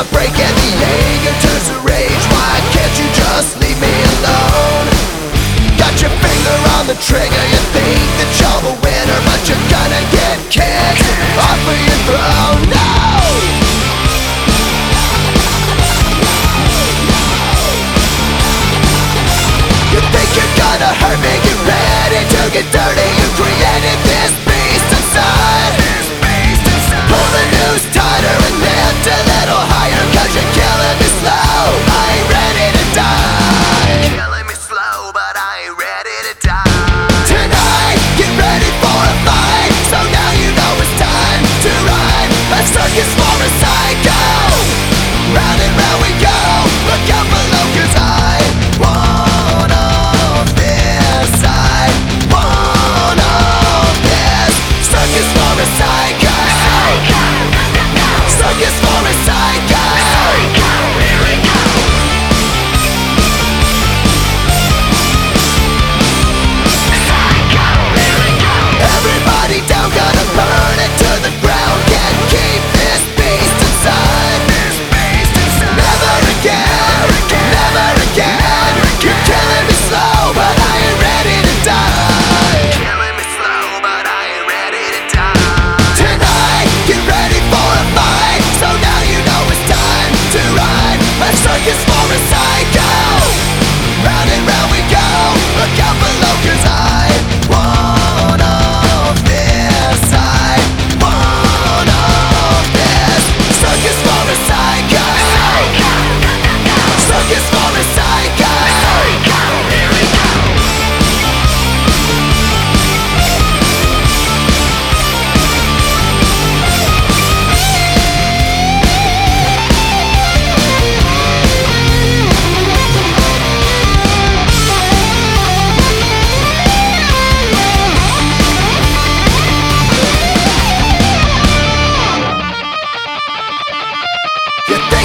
heartbreak and the anger turns to rage. Why can't you just leave me alone? Got your finger on the trigger, you think that you're the winner, but you're gonna get kicked off of your throne. No! You think you're gonna hurt me, get ready to get dirty. You created this beast inside. Pull the noose tighter and lift a little higher, cause you're killing me slow. I ain't ready to die. Killing me slow, but I ain't ready to die. Tonight, get ready for a fight. So now you know it's time to ride a circus for a psycho. Round and round we go. Look out below, cause I want all this. I want all this. Circus for a psycho. Circus for a psycho. Here we go. Psycho, here we go. Everybody down, gonna burn it to the ground. Can't keep this beast inside. Never again, never again. You're killing me slow, but I ain't ready to die. Killing me slow, but I ain't ready to die. Tonight, get ready for a fight. So now you know it's time to ride a circus for a psycho. Round and round we go. Look out below, cause I want all this. I want all this. Circus for a psycho. Circus for a psycho. Here we go. You think